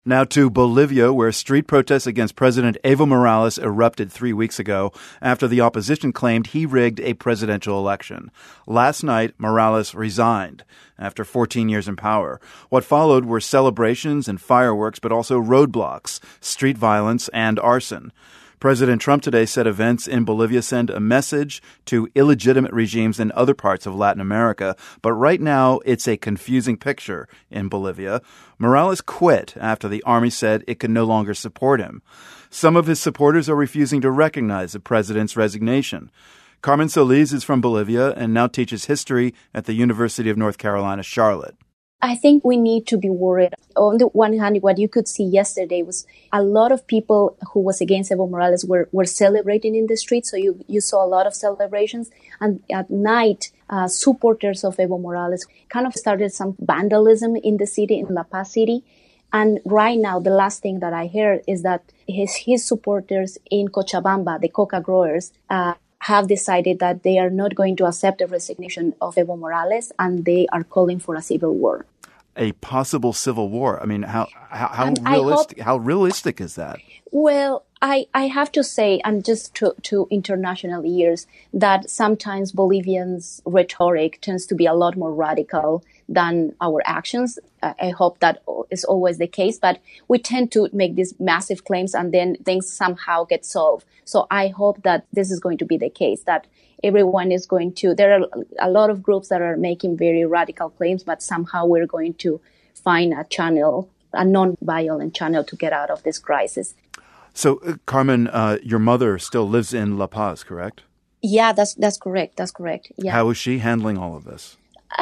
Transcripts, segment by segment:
Now to Bolivia, where street protests against President Evo Morales erupted 3 weeks ago after the opposition claimed he rigged a presidential election. Last night, Morales resigned after 14 years in power. What followed were celebrations and fireworks, but also roadblocks, street violence, and arson. President Trump today said events in Bolivia send a message to illegitimate regimes in other parts of Latin America. But right now, it's a confusing picture in Bolivia. Morales quit after the army said it could no longer support him. Some of his supporters are refusing to recognize the president's resignation. Carmen Solis is from Bolivia and now teaches history at the University of North Carolina, Charlotte. I think we need to be worried. On the one hand, what you could see yesterday was a lot of people who was against Evo Morales were celebrating in the streets. So you saw a lot of celebrations. And at night, supporters of Evo Morales kind of started some vandalism in the city, in La Paz City. And right now, the last thing that I heard is that his supporters in Cochabamba, the coca growers, have decided that they are not going to accept the resignation of Evo Morales, and they are calling for a civil war. A possible civil war. I mean, how realistic is that? Well, I have to say, and just to international ears, that sometimes Bolivians' rhetoric tends to be a lot more radical than our actions. I hope that is always the case, but we tend to make these massive claims and then things somehow get solved. So I hope that this is going to be the case, that everyone is going to, there are a lot of groups that are making very radical claims, but somehow we're going to find a channel, a non-violent channel to get out of this crisis. So, Carmen, your mother still lives in La Paz, correct? Yeah, that's correct. That's correct. Yeah. How is she handling all of this?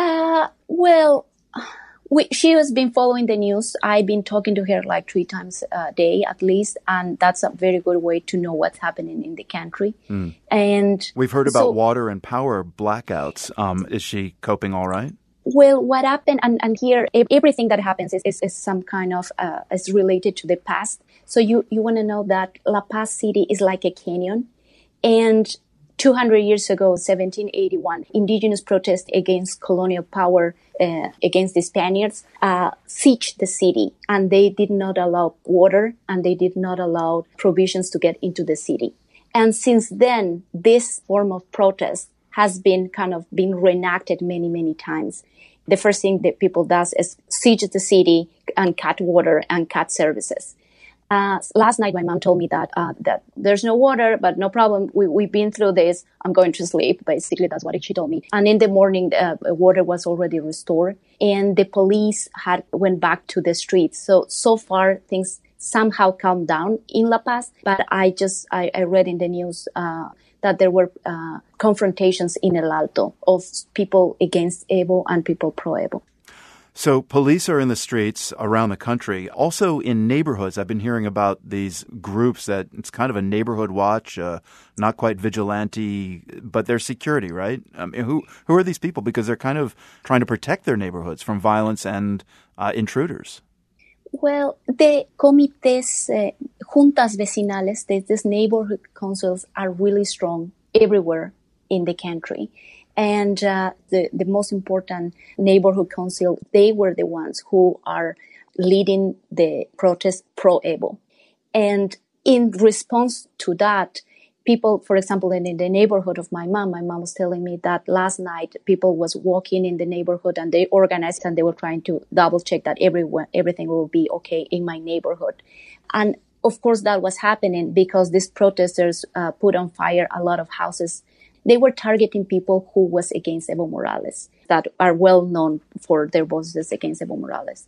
She has been following the news. I've been talking to her like 3 times a day at least, and that's a very good way to know what's happening in the country. And we've heard about water and power blackouts. Is she coping all right? Well, what happened, and here, everything that happens is some kind of, is related to the past. So you want to know that La Paz City is like a canyon. And 200 years ago, 1781, indigenous protests against colonial power, against the Spaniards, sieged the city. And they did not allow water, and they did not allow provisions to get into the city. And since then, this form of protest has been reenacted many, many times. The first thing that people does is siege the city and cut water and cut services. Last night, my mom told me that there's no water, but no problem. We've been through this. I'm going to sleep. Basically, that's what she told me. And in the morning, water was already restored, and the police went back to the streets. So far, things somehow calmed down in La Paz. But I read in the news that there were confrontations in El Alto of people against Evo and people pro Evo. So police are in the streets around the country, also in neighborhoods. I've been hearing about these groups that it's kind of a neighborhood watch, not quite vigilante, but they're security, right? Who are these people? Because they're kind of trying to protect their neighborhoods from violence and intruders. Well, the comités, juntas vecinales, these neighborhood councils are really strong everywhere in the country. And the most important neighborhood council, they were the ones who are leading the protest pro-Evo. And in response to that, people, for example, in the neighborhood of my mom was telling me that last night people was walking in the neighborhood and they organized and they were trying to double check that everything will be okay in my neighborhood. And of course that was happening because these protesters put on fire a lot of houses. They were targeting people who was against Evo Morales, that are well known for their voices against Evo Morales.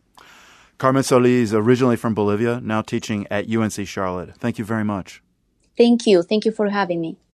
Carmen Solis, originally from Bolivia, now teaching at UNC Charlotte. Thank you very much. Thank you. Thank you for having me.